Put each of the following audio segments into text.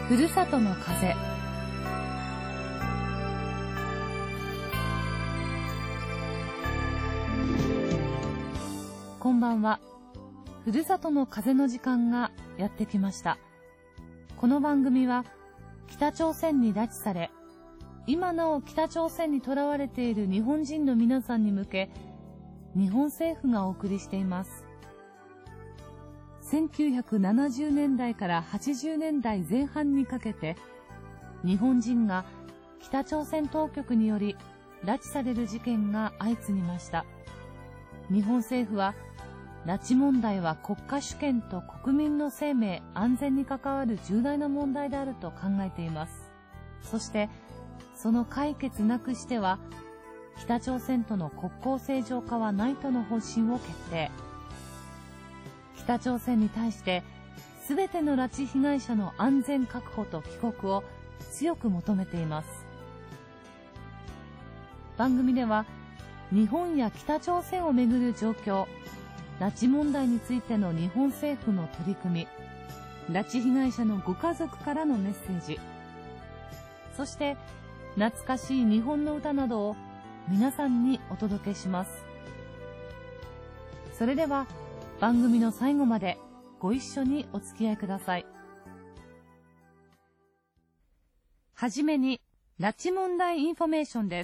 ふるさとの風。こんばんは。ふるさとの風の時間がやってきました。この番組は北朝鮮に拉致され、今なお北朝鮮に囚われている日本人の皆さんに向け、日本政府がお送りしています。1970年代から80年代前半にかけて、日本人が北朝鮮当局により拉致される事件が相次ぎました。日本政府は、拉致問題は国家主権と国民の生命安全に関わる重大な問題であると考えています。そしてその解決なくしては北朝鮮との国交正常化はないとの方針を決定。北朝鮮に対して全ての拉致被害者の安全確保と帰国を強く求めています。番組では日本や北朝鮮をめぐる状況、拉致問題についての日本政府の取り組み、拉致被害者のご家族からのメッセージ、そして懐かしい日本の歌などを皆さんにお届けします。それでは番組の最後までご一緒にお付き合いください。はじめに拉致問題インフォメーションです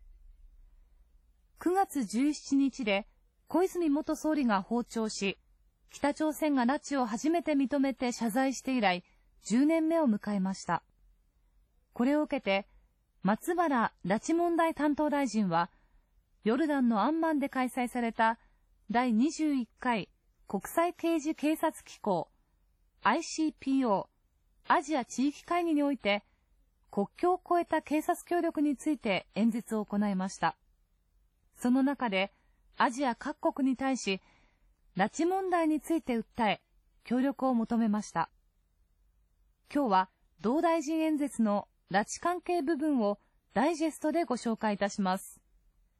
。9月17日で小泉元総理が訪朝し、北朝鮮が拉致を初めて認めて謝罪して以来、10年目を迎えました。これを受けて、松原拉致問題担当大臣は、ヨルダンのアンマンで開催された第21回国際刑事警察機構 ICPO アジア地域会議において、国境を越えた警察協力について演説を行いました。その中で、アジア各国に対し、拉致問題について訴え、協力を求めました。今日は、同大臣演説の拉致関係部分をダイジェストでご紹介いたします。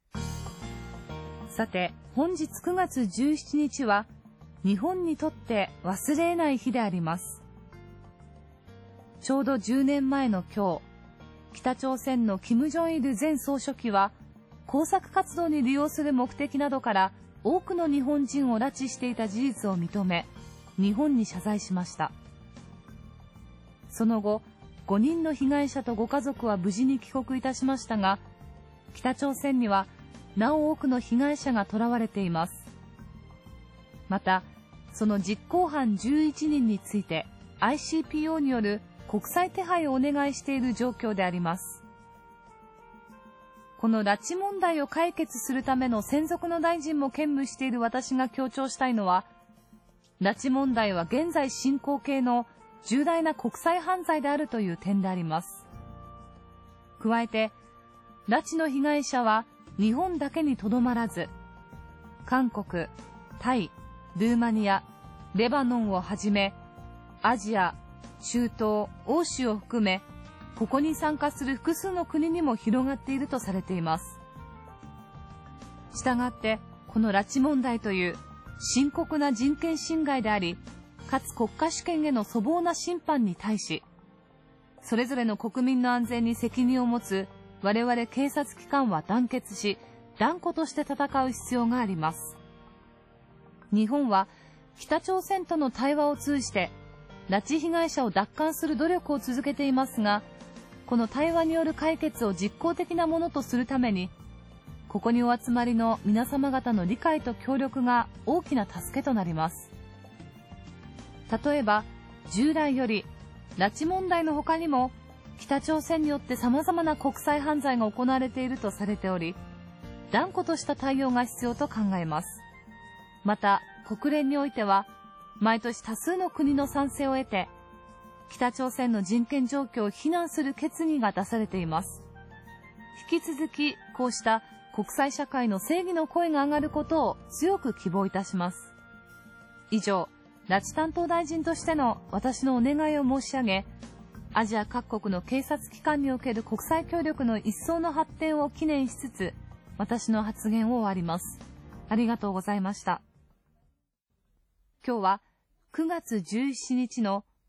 さて、本日9月17日は、日本にとって忘れない日であります。ちょうど10年前の今日、北朝鮮の金正日前総書記は、工作活動に利用する目的などから多くの日本人を拉致していた事実を認め、日本に謝罪しました。その後、5人の被害者とご家族は無事に帰国いたしましたが、北朝鮮にはなお多くの被害者が囚われています。また、その実行犯11人について ICPO による国際手配をお願いしている状況であります。この拉致問題を解決するための専属の大臣も兼務している私が強調したいのは、拉致問題は現在進行形の重大な国際犯罪であるという点であります。加えて、拉致の被害者は日本だけにとどまらず、韓国、タイ、ルーマニア、レバノンをはじめ、アジア、中東、欧州を含め、ここに参加する複数の国にも広がっているとされています。したがって、この拉致問題という深刻な人権侵害であり、かつ国家主権への粗暴な侵犯に対し、それぞれの国民の安全に責任を持つ我々警察機関は団結し、断固として戦う必要があります。日本は北朝鮮との対話を通じて、拉致被害者を奪還する努力を続けていますが、この対話による解決を実効的なものとするために、ここにお集まりの皆様方の理解と協力が大きな助けとなります。例えば、従来より拉致問題の他にも、北朝鮮によって様々な国際犯罪が行われているとされており、断固とした対応が必要と考えます。また、国連においては、毎年多数の国の賛成を得て、北朝鮮の人権状況を非難する決議が出されています。引き続き、こうした国際社会の正義の声が上がることを強く希望いたします。以上、拉致担当大臣としての私のお願いを申し上げ、アジア各国の警察機関における国際協力の一層の発展を祈念しつつ、私の発言を終わります。ありがとうございました。今日は9月17日の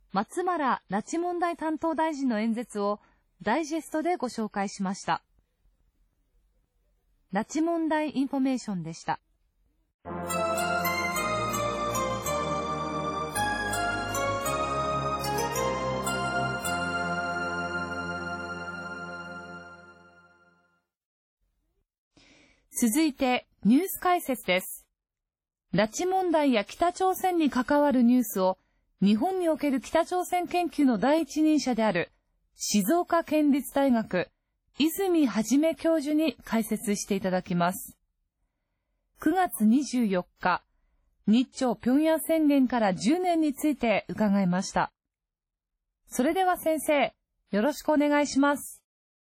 松原拉致問題担当大臣の演説をダイジェストでご紹介しました。拉致問題インフォメーションでした。続いてニュース解説です。拉致問題や北朝鮮に関わるニュースを日本における北朝鮮研究の第一人者である静岡県立大学泉元教授に解説していただきます。9月24日、日朝平壌宣言から10年について伺いました。それでは先生、よろしくお願いします。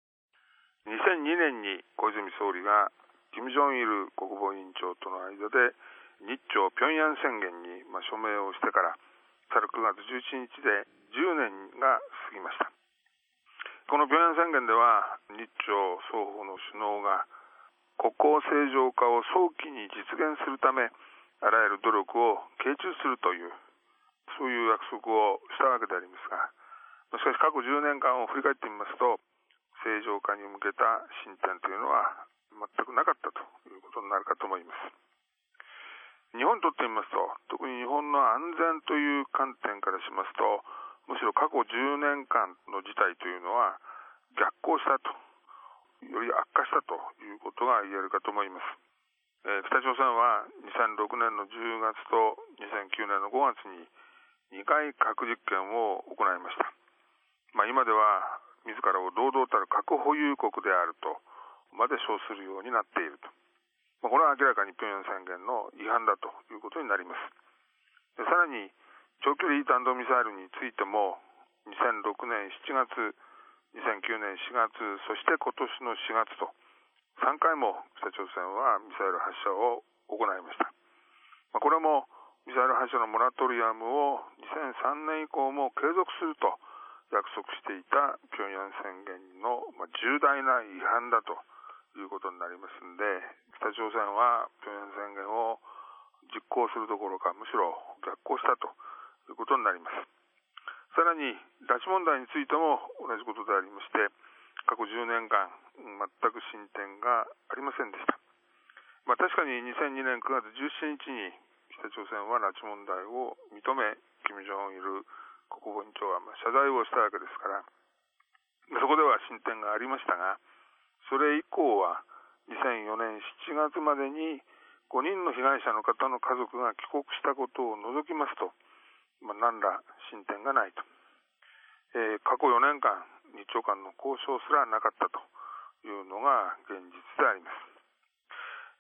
2002年に小泉総理が金正日国防委員長との間で日朝平壌宣言に署名をしてから去る9月17日で10年が過ぎました。この平壌宣言では日朝双方の首脳が国交正常化を早期に実現するためあらゆる努力を傾注するというそういう約束をしたわけでありますが、しかし過去10年間を振り返ってみますと正常化に向けた進展というのは全くなかったということになるかと思います。日本にとってみますと、特に日本の安全という観点からしますと、むしろ過去10年間の事態というのは逆行したと、より悪化したということが言えるかと思います。北朝鮮は2006年の10月と2009年の5月に2回核実験を行いました。今では自らを堂々たる核保有国であるとまで称するようになっていると。これは明らかに平壌宣言の違反だということになります。さらに長距離弾道ミサイルについても2006年7月、2009年4月、そして今年の4月と3回も北朝鮮はミサイル発射を行いました。これもミサイル発射のモラトリアムを2003年以降も継続すると約束していた平壌宣言の重大な違反だということになりますので、北朝鮮は平壌宣言を実行するどころかむしろ逆行したということになります。さらに拉致問題についても同じことでありまして、過去10年間全く進展がありませんでした。確かに2002年9月17日に北朝鮮は拉致問題を認め、金正日国防委員長は謝罪をしたわけですから、そこでは進展がありましたが、それ以降は2004年7月までに5人の被害者の方の家族が帰国したことを除きますと、何ら進展がないと。過去4年間、日朝間の交渉すらなかったというのが現実であります。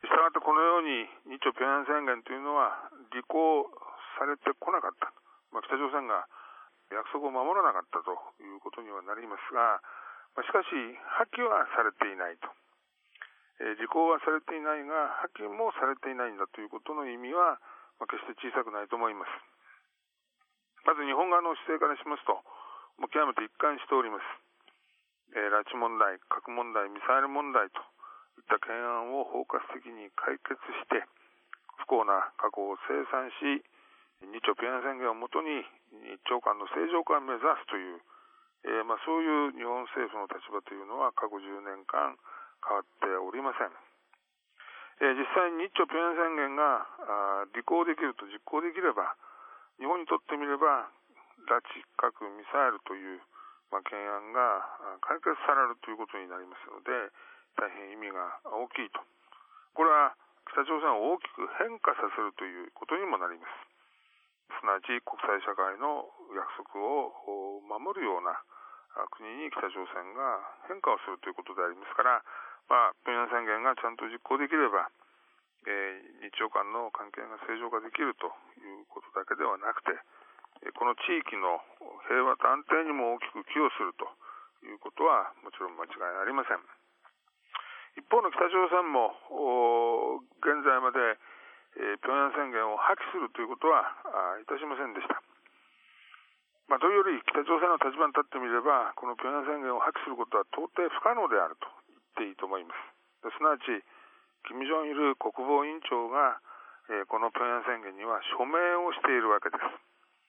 したがってこのように日朝平壌宣言というのは履行されてこなかった。北朝鮮が約束を守らなかったということにはなりますが、しかし破棄はされていないと。履行はされていないが破棄もされていないんだということの意味は決して小さくないと思います。まず日本側の姿勢からしますと、極めて一貫しております。拉致問題、核問題、ミサイル問題といった懸案を包括的に解決して不幸な過去を清算し、日朝平壌宣言をもとに日朝間の正常化を目指すという、そういう日本政府の立場というのは過去10年間変わっておりません。実際に日朝平壌宣言が履行できると実行できれば、日本にとってみれば拉致、核、ミサイルという懸案が解決されるということになりますので、大変意味が大きいと。これは北朝鮮を大きく変化させるということにもなります。すなわち国際社会の約束を守るような国に北朝鮮が変化をするということでありますから、平壌宣言がちゃんと実行できれば、日朝間の関係が正常化できるということだけではなくて、この地域の平和と安定にも大きく寄与するということはもちろん間違いありません。一方の北朝鮮も現在まで平壌宣言を破棄するということはいたしませんでした。というより北朝鮮の立場に立ってみれば、この平壌宣言を破棄することは到底不可能であると言っていいと思います。すなわち金正日国防委員長がこの平壌宣言には署名をしているわけです。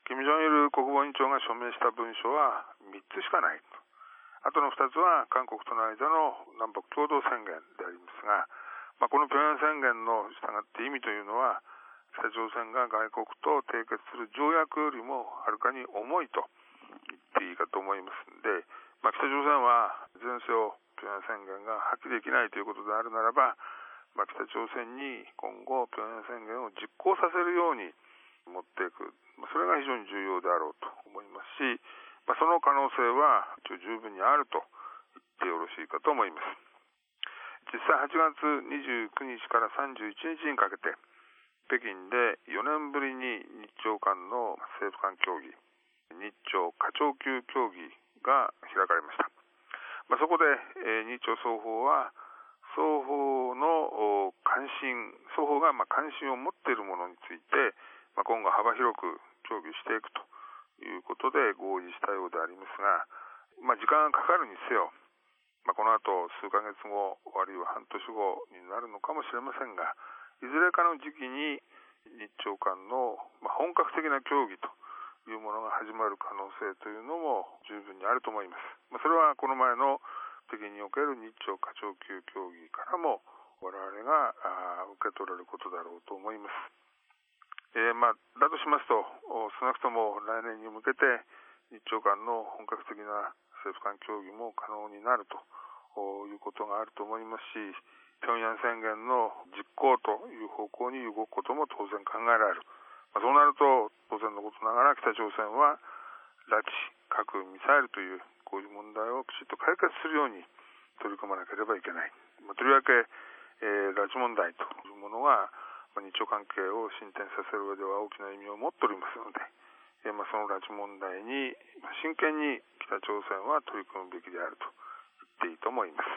金正日国防委員長が署名した文書は3つしかないと。あとの2つは韓国との間の南北共同宣言でありますが、この平壌宣言の従って意味というのは、北朝鮮が外国と締結する条約よりもはるかに重いと言っていいかと思いますので、北朝鮮はいずれにせよ平壌宣言が破棄できないということであるならば、北朝鮮に今後平壌宣言を実行させるように持っていく、それが非常に重要であろうと思いますし、その可能性は十分にあると言ってよろしいかと思います。実際8月29日から31日にかけて、北京で4年ぶりに日朝間の政府間協議、日朝課長級協議が開かれました。そこで日朝双方は双方の双方が関心を持っているものについて、今後幅広く協議していくということで合意したようでありますが、時間がかかるにせよ、この後数ヶ月後、あるいは半年後になるのかもしれませんが、いずれかの時期に日朝間の本格的な協議というものが始まる可能性というのも十分にあると思います。それはこの前の北京における日朝課長級協議からも我々が受け取れることだろうと思います。だとしますと、少なくとも来年に向けて日朝間の本格的な政府間協議も可能になるということがあると思いますし、平壌宣言の実行という方向に動くことも当然考えられる。そうなると当然のことながら北朝鮮は拉致、核、ミサイルというこういう問題をきちっと解決するように取り組まなければいけない。とりわけ、拉致問題というものが日朝関係を進展させる上では大きな意味を持っておりますので、その拉致問題に真剣に北朝鮮は取り組むべきであると言っていいと思います。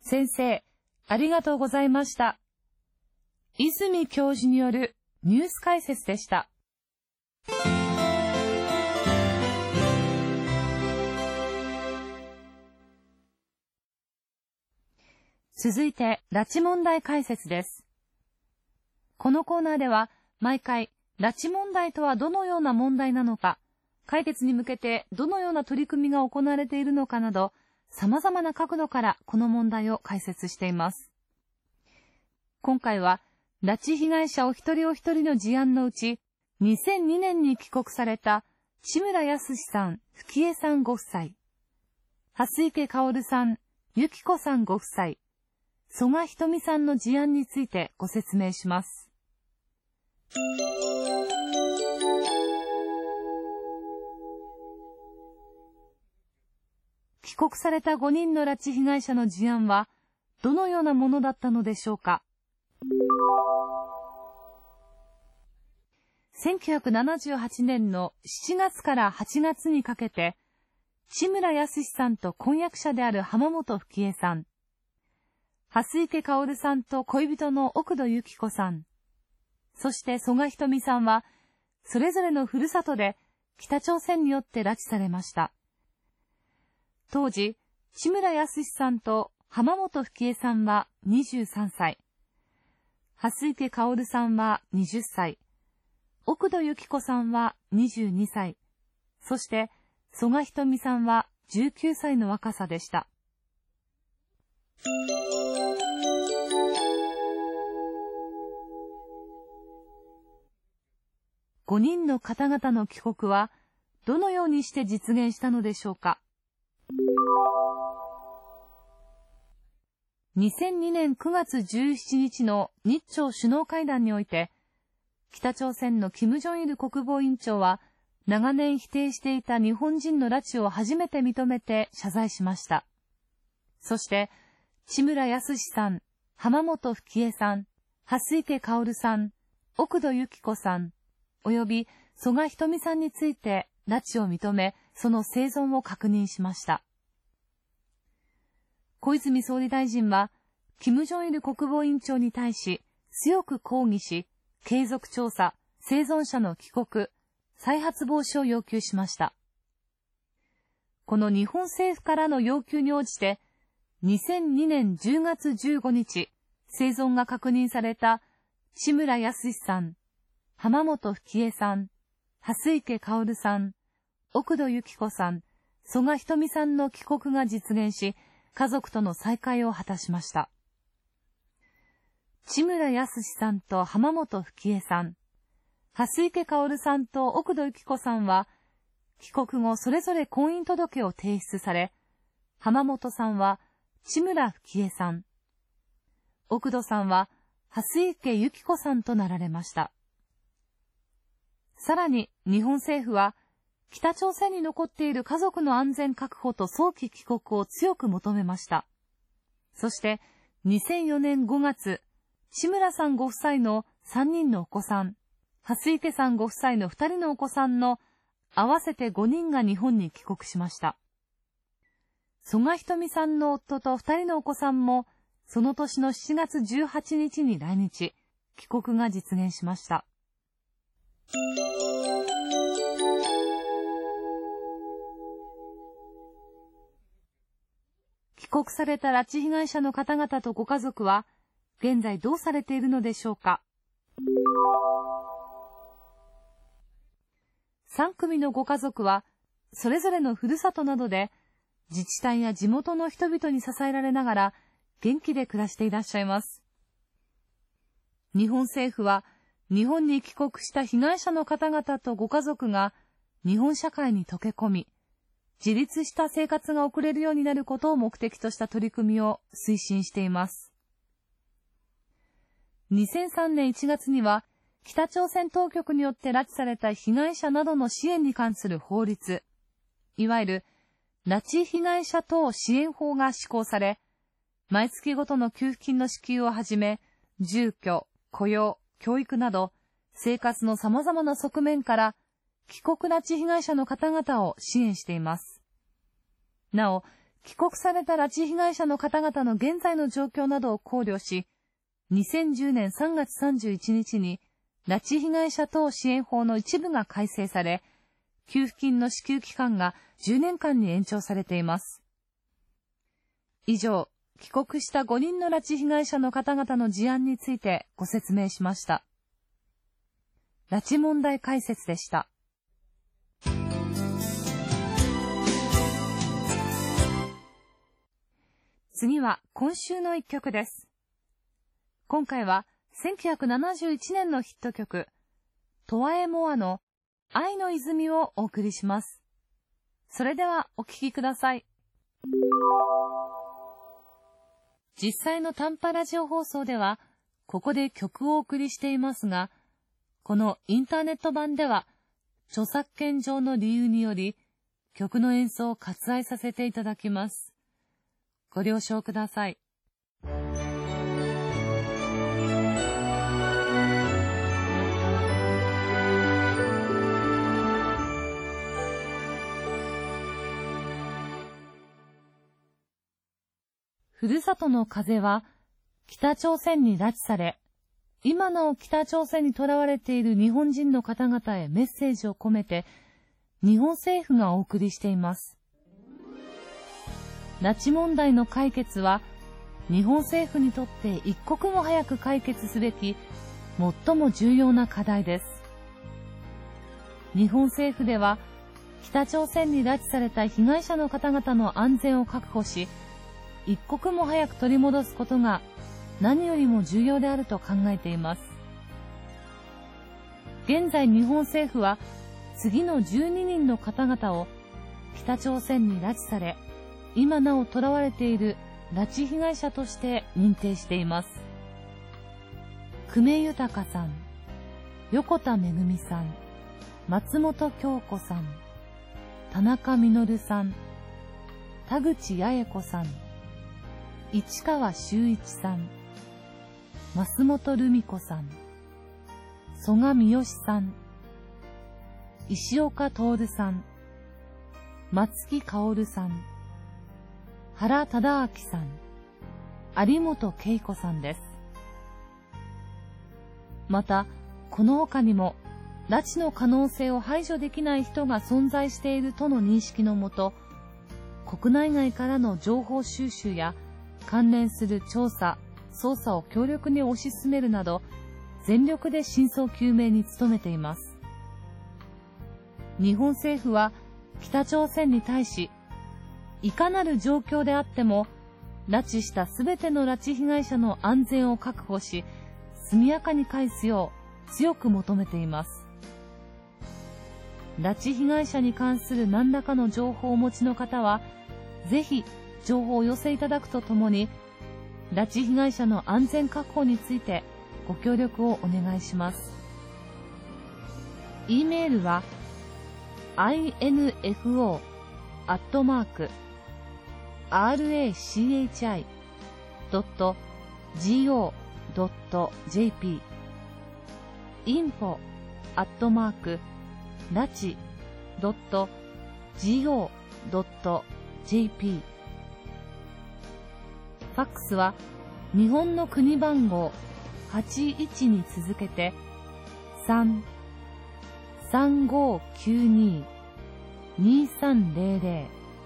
先生、ありがとうございました。泉教授によるニュース解説でした。続いて、拉致問題解説です。このコーナーでは、毎回、拉致問題とはどのような問題なのか、解決に向けてどのような取り組みが行われているのかなど、様々な角度からこの問題を解説しています。今回は、拉致被害者お一人お一人の事案のうち、2002年に帰国された、千村康さん、富江さんご夫妻、蓮池薫さん、由紀子さんご夫妻、曽我ひとみさんの事案についてご説明します。帰国された5人の拉致被害者の事案は、どのようなものだったのでしょうか。1978年の7月から8月にかけて、千村康さんと婚約者である浜本富江さん、蓮池薫さんと恋人の奥戸由紀子さん、そして曽我ひとみさんは、それぞれのふるさとで北朝鮮によって拉致されました。当時、千村康さんと浜本富江さんは23歳、蓮池薫さんは20歳、奥戸由紀子さんは22歳、そして曽我ひとみさんは19歳の若さでした。5人の方々の帰国はどのようにして実現したのでしょうか。2002年9月17日の日朝首脳会談において、北朝鮮の金正日国防委員長は、長年否定していた日本人の拉致を初めて認めて謝罪しました。そして、千村康さん、浜本富江さん、蓮池薫さん、奥戸由紀子さん、および曽我ひとみさんについて拉致を認め、その生存を確認しました。小泉総理大臣は、金正日国防委員長に対し、強く抗議し、継続調査、生存者の帰国、再発防止を要求しました。この日本政府からの要求に応じて、2002年10月15日、生存が確認された千村康さん、浜本富江さん、 蓮池薫さん、奥戸由紀子さん、曽我ひとみさんの帰国が実現し、家族との再会を果たしました。千村康さんと浜本吹江さん、蓮池薫さんと奥戸由紀子さんは、帰国後それぞれ婚姻届を提出され、浜本さんは千村吹江さん、奥戸さんは蓮池由紀子さんとなられました。さらに日本政府は、北朝鮮に残っている家族の安全確保と早期帰国を強く求めました。そして2004年5月、千村さんご夫妻の3人のお子さん、蓮池さんご夫妻の2人のお子さんの合わせて5人が日本に帰国しました。曽我ひとみさんの夫と2人のお子さんも、その年の7月18日に来日、帰国が実現しました。帰国された拉致被害者の方々とご家族は、現在どうされているのでしょうか。3組のご家族は、それぞれのふるさとなどで、自治体や地元の人々に支えられながら、元気で暮らしていらっしゃいます。日本政府は、日本に帰国した被害者の方々とご家族が、日本社会に溶け込み、自立した生活が送れるようになることを目的とした取り組みを推進しています。2003年1月には、北朝鮮当局によって拉致された被害者などの支援に関する法律、いわゆる拉致被害者等支援法が施行され、毎月ごとの給付金の支給をはじめ、住居、雇用、教育など、生活の様々な側面から、帰国拉致被害者の方々を支援しています。なお、帰国された拉致被害者の方々の現在の状況などを考慮し、2010年3月31日に、拉致被害者等支援法の一部が改正され、給付金の支給期間が10年間に延長されています。以上、帰国した5人の拉致被害者の方々の事案についてご説明しました。拉致問題解説でした。次は今週の一曲です。今回は1971年のヒット曲、トワエモアの愛の泉をお送りします。それではお聴きください。実際の短波ラジオ放送では、ここで曲をお送りしていますが、このインターネット版では、著作権上の理由により、曲の演奏を割愛させていただきます。ご了承ください。ふるさとの風は北朝鮮に拉致され、今なお北朝鮮に囚われている日本人の方々へメッセージを込めて、日本政府がお送りしています。拉致問題の解決は、日本政府にとって一刻も早く解決すべき、最も重要な課題です。日本政府では、北朝鮮に拉致された被害者の方々の安全を確保し、一刻も早く取り戻すことが何よりも重要であると考えています。現在日本政府は次の12人の方々を北朝鮮に拉致され、今なお囚われている拉致被害者として認定しています。久米豊さん、横田めぐみさん、松本京子さん、田中実さん、田口八重子さん、市川修一さん、増本留美子さん、曽我三好さん、石岡徹さん、松木薫さん、原忠明さん、有本恵子さんです。また、この他にも、拉致の可能性を排除できない人が存在しているとの認識のもと、国内外からの情報収集や関連する調査、捜査を強力に推し進めるなど、全力で真相究明に努めています。 日本政府は北朝鮮に対し、いかなる状況であっても、拉致したすべての拉致被害者の安全を確保し、速やかに返すよう強く求めています。拉致被害者に関する何らかの情報をお持ちの方は、ぜひ情報をお寄せいただくとともに、拉致被害者の安全確保についてご協力をお願いします。e メールは info@rachi.go.jp info@rachi.go.jp ファックスは日本の国番号81に続けて 3-3592-2300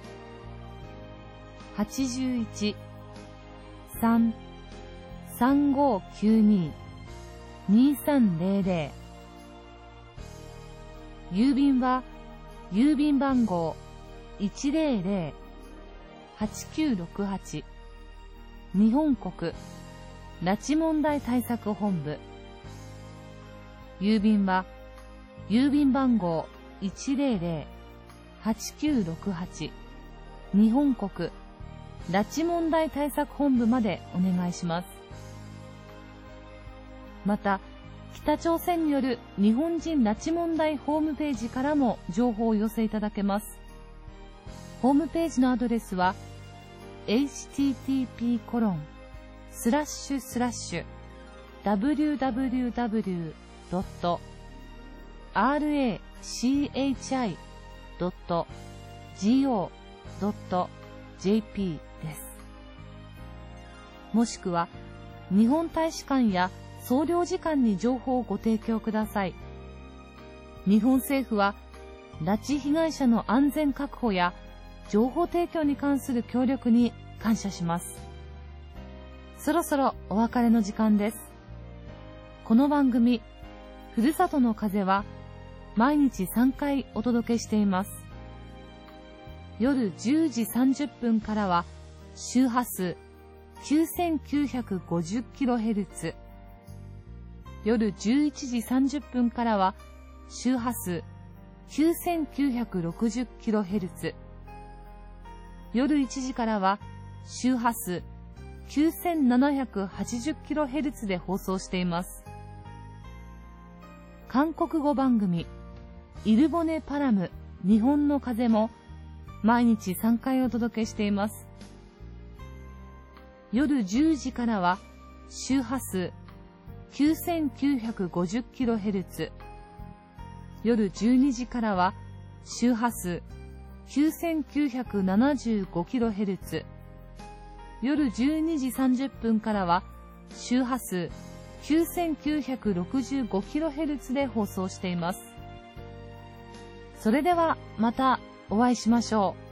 81-3-3592-2300 郵便は郵便番号 100-8968 日本国拉致問題対策本部。郵便は郵便番号 100-8968 日本国拉致問題対策本部までお願いします。また、北朝鮮による日本人拉致問題ホームページからも情報をお寄せいただけます。ホームページのアドレスは http://www.rachi.go.jp です。もしくは、日本大使館や総領事館に情報をご提供ください。日本政府は、拉致被害者の安全確保や情報提供に関する協力に感謝します。そろそろお別れの時間です。この番組、ふるさとの風は、毎日3回お届けしています。夜10時30分からは、周波数 9950kHz。夜11時30分からは、周波数 9960kHz。夜1時からは、周波数 9780kHz で放送しています。韓国語番組、イルボネパラム日本の風も毎日3回お届けしています。夜10時からは周波数 9950kHz。夜12時からは周波数 9975kHz。夜12時30分からは周波数 9965kHz で放送しています。それではまたお会いしましょう。